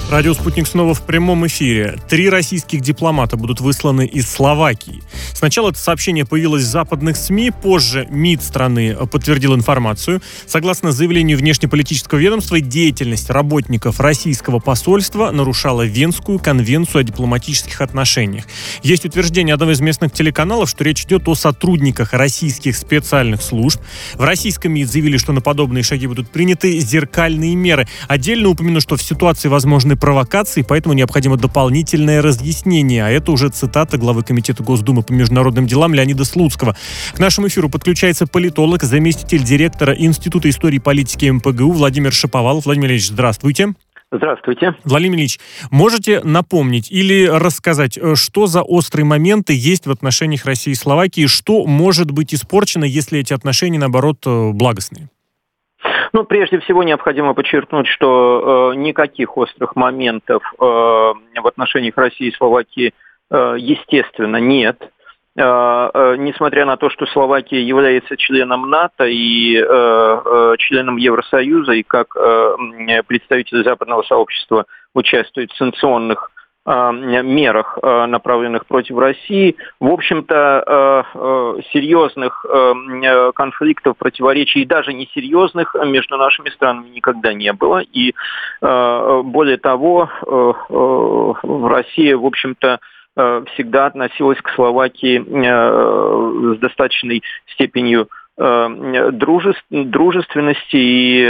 Радио «Спутник» снова в прямом эфире. 3 российских дипломата будут высланы из Словакии. Сначала это сообщение появилось в западных СМИ, позже МИД страны подтвердил информацию. Согласно заявлению внешнеполитического ведомства, деятельность работников российского посольства нарушала Венскую конвенцию о дипломатических отношениях. Есть утверждение одного из местных телеканалов, что речь идет о сотрудниках российских специальных служб. В российском МИД заявили, что на подобные шаги будут приняты зеркальные меры. Отдельно упомяну, что в ситуации возможны провокации, поэтому необходимо дополнительное разъяснение. А это уже цитата главы Комитета Госдумы по международным делам Леонида Слуцкого. К нашему эфиру подключается политолог, заместитель директора Института истории и политики МПГУ Владимир Шаповалов. Владимир Ильич, здравствуйте. Здравствуйте. Владимир Ильич, можете напомнить или рассказать, что за острые моменты есть в отношениях России и Словакии, что может быть испорчено, если эти отношения, наоборот, благостные? Прежде всего необходимо подчеркнуть, что никаких острых моментов в отношениях России и Словакии, естественно, нет. Несмотря на то, что Словакия является членом НАТО и членом Евросоюза, и как представитель западного сообщества участвует в санкционных мерах, направленных против России, в общем-то, серьезных конфликтов, противоречий, и даже несерьезных между нашими странами никогда не было. И более того, Россия, в общем-то, всегда относилась к Словакии с достаточной степенью дружественности, и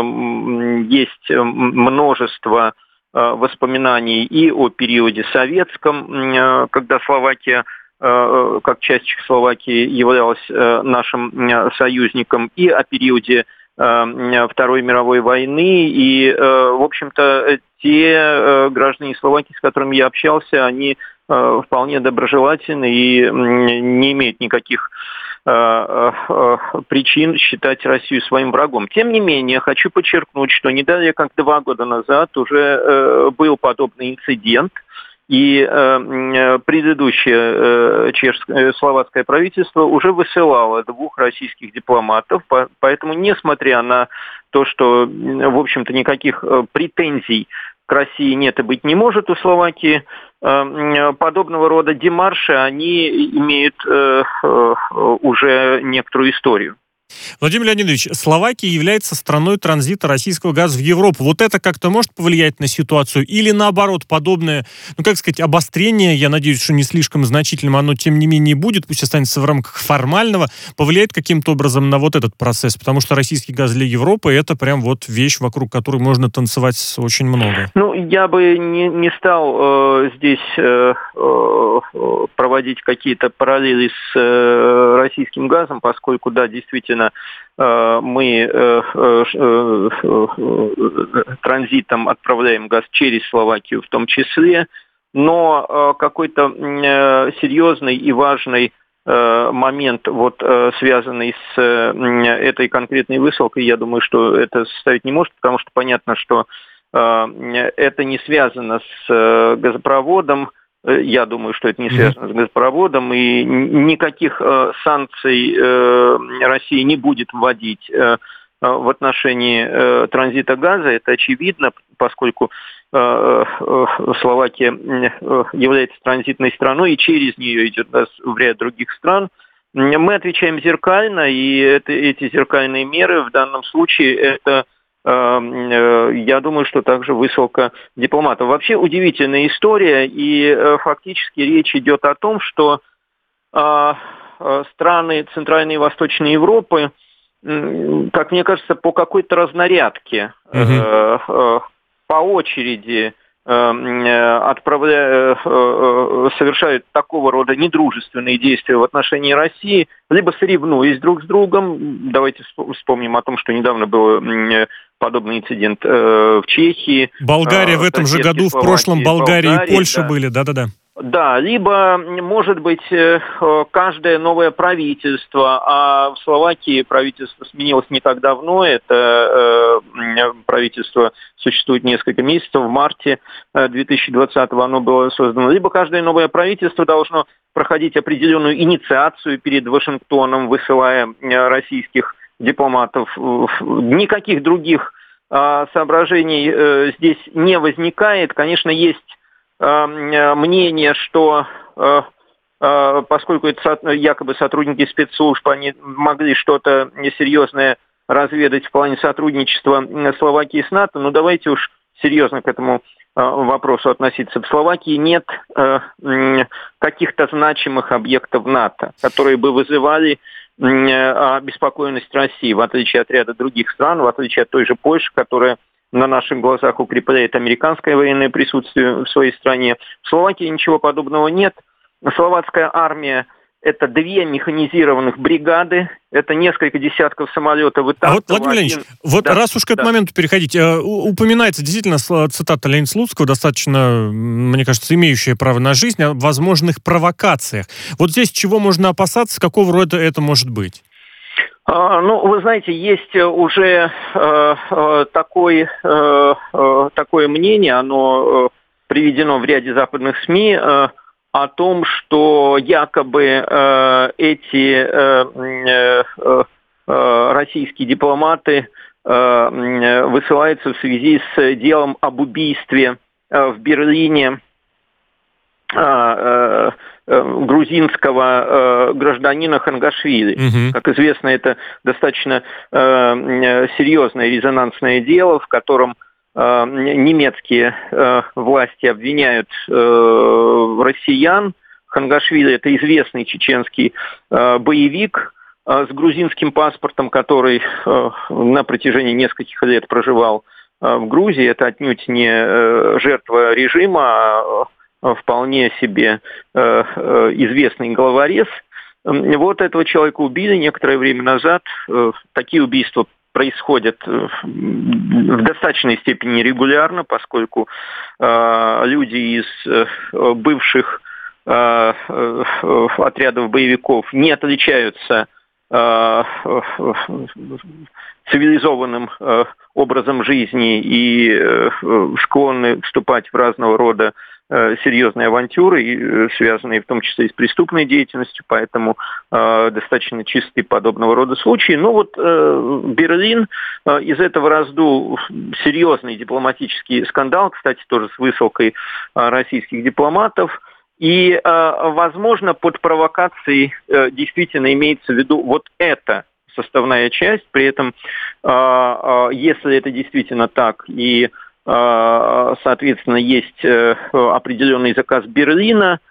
есть множество воспоминаний и о периоде советском, когда Словакия, как часть Чехословакии, являлась нашим союзником, и о периоде Второй мировой войны. И, в общем-то, те граждане Словакии, с которыми я общался, они вполне доброжелательны и не имеют никаких причин считать Россию своим врагом. Тем не менее, хочу подчеркнуть, что не далее как 2 года назад уже был подобный инцидент, и предыдущее словацкое правительство уже высылало 2 российских дипломатов, поэтому, несмотря на то, что, в общем-то, никаких претензий к России нет и быть не может у Словакии, подобного рода демарши, они имеют уже некоторую историю. Владимир Леонидович, Словакия является страной транзита российского газа в Европу. Вот это как-то может повлиять на ситуацию? Или наоборот, подобное, обострение, я надеюсь, что не слишком значительным, оно тем не менее будет, пусть останется в рамках формального, повлияет каким-то образом на вот этот процесс? Потому что российский газ для Европы — это прям вот вещь, вокруг которой можно танцевать очень много. Я бы не стал здесь проводить какие-то параллели с российским газом, поскольку, да, действительно, мы транзитом отправляем газ через Словакию в том числе, но какой-то серьезный и важный момент, связанный с этой конкретной высылкой, я думаю, что это составить не может, потому что понятно, что это не связано с газопроводом. Я думаю, что это не связано с газопроводом, и никаких санкций Россия не будет вводить в отношении транзита газа. Это очевидно, поскольку Словакия является транзитной страной, и через нее идет газ в ряд других стран. Мы отвечаем зеркально, и эти зеркальные меры в данном случае это... Я думаю, что также высылка дипломатов. Вообще удивительная история, и фактически речь идет о том, что страны Центральной и Восточной Европы, как мне кажется, по какой-то разнарядке, по очереди совершают такого рода недружественные действия в отношении России, либо соревнуясь друг с другом. Давайте вспомним о том, что недавно был подобный инцидент в Чехии. Болгария в этом же году, в прошлом Болгария и Польша были, да-да-да. Да, либо, может быть, каждое новое правительство, а в Словакии правительство сменилось не так давно, это правительство существует несколько месяцев, в марте 2020-го оно было создано, либо каждое новое правительство должно проходить определенную инициацию перед Вашингтоном, высылая российских дипломатов. Никаких других соображений здесь не возникает. Конечно, есть мнение, что поскольку это якобы сотрудники спецслужб, они могли что-то несерьезное разведать в плане сотрудничества Словакии с НАТО, но давайте уж серьезно к этому вопросу относиться. В Словакии нет каких-то значимых объектов НАТО, которые бы вызывали обеспокоенность России, в отличие от ряда других стран, в отличие от той же Польши, которая на наших глазах укрепляет американское военное присутствие в своей стране. В Словакии ничего подобного нет. Словацкая армия – это 2 механизированных бригады, это несколько десятков самолетов и танков. Владимир Леонидович, раз уж к этому моменту переходить, упоминается действительно цитата Ленина Слуцкого, достаточно, мне кажется, имеющая право на жизнь, о возможных провокациях. Вот здесь чего можно опасаться, какого рода это может быть? Вы знаете, есть уже такое мнение, оно приведено в ряде западных СМИ, о том, что якобы эти российские дипломаты высылаются в связи с делом об убийстве в Берлине грузинского гражданина Хангашвили. Как известно, это достаточно серьезное резонансное дело, в котором немецкие власти обвиняют россиян. Хангашвили – это известный чеченский боевик с грузинским паспортом, который на протяжении нескольких лет проживал в Грузии. Это отнюдь не жертва режима, а вполне себе известный головорез. Вот этого человека убили некоторое время назад. Такие убийства происходят в достаточной степени регулярно, поскольку люди из бывших отрядов боевиков не отличаются цивилизованным образом жизни и склонны вступать в разного рода серьезные авантюры, связанные в том числе и с преступной деятельностью, поэтому достаточно чистый подобного рода случаи. Но вот Берлин из этого раздул серьезный дипломатический скандал, кстати, тоже с высылкой российских дипломатов. И, возможно, под провокацией действительно имеется в виду вот эта составная часть. При этом, если это действительно так и соответственно, есть определенный заказ Берлина.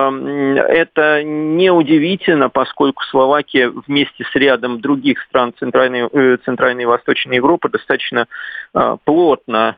Это неудивительно, поскольку Словакия вместе с рядом других стран Центральной и Восточной Европы достаточно плотно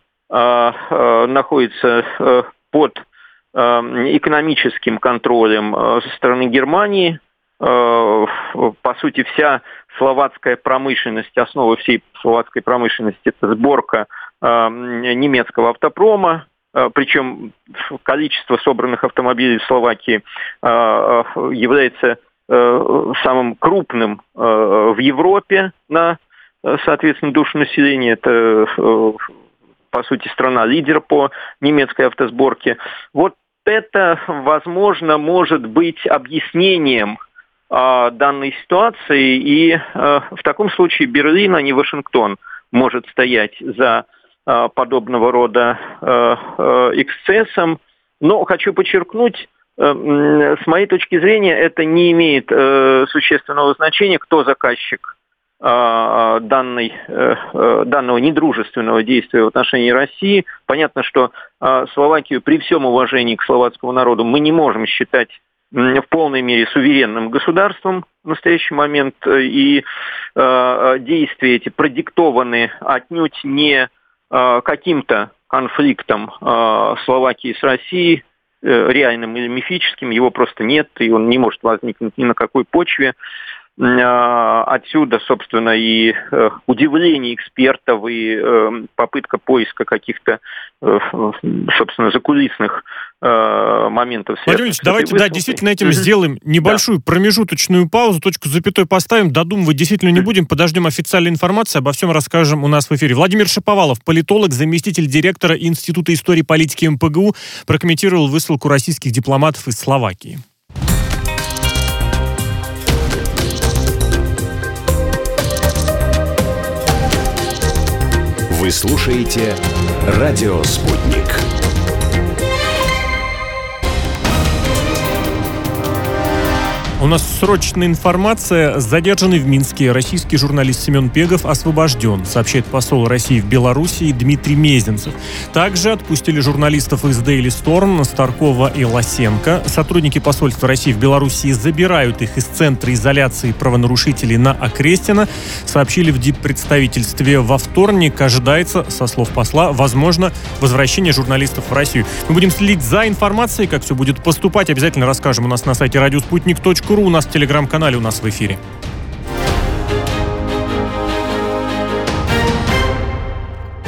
находится под экономическим контролем со стороны Германии. По сути, вся словацкая промышленность, основа всей словацкой промышленности – это сборка немецкого автопрома, причем количество собранных автомобилей в Словакии является самым крупным в Европе на, соответственно, душу населения. Это, по сути, страна-лидер по немецкой автосборке. Вот это, возможно, может быть объяснением данной ситуации, и в таком случае Берлин, а не Вашингтон, может стоять за подобного рода эксцессом. Но хочу подчеркнуть, с моей точки зрения, это не имеет существенного значения, кто заказчик данного недружественного действия в отношении России. Понятно, что Словакию при всем уважении к словацкому народу мы не можем считать в полной мере суверенным государством в настоящий момент, и действия эти продиктованы отнюдь не каким-то конфликтом Словакии с Россией, реальным или мифическим, его просто нет, и он не может возникнуть ни на какой почве. Отсюда, собственно, и удивление экспертов, и попытка поиска каких-то, собственно, закулисных моментов. Владимир Ильич, давайте, действительно этим сделаем небольшую промежуточную паузу, точку с запятой поставим, додумывать действительно не будем, подождем официальной информации, обо всем расскажем у нас в эфире. Владимир Шаповалов, политолог, заместитель директора Института истории и политики МПГУ, прокомментировал высылку российских дипломатов из Словакии. Вы слушаете «Радио Спутник». У нас срочная информация. Задержанный в Минске российский журналист Семен Пегов освобожден, сообщает посол России в Белоруссии Дмитрий Мезенцев. Также отпустили журналистов из Daily Storm Старкова и Лосенко. Сотрудники посольства России в Белоруссии забирают их из центра изоляции правонарушителей на Окрестино. Сообщили в диппредставительстве во вторник. Ожидается, со слов посла, возможно возвращение журналистов в Россию. Мы будем следить за информацией, как все будет поступать. Обязательно расскажем у нас на сайте радиоспутник.ру. У нас в телеграм-канале, у нас в эфире.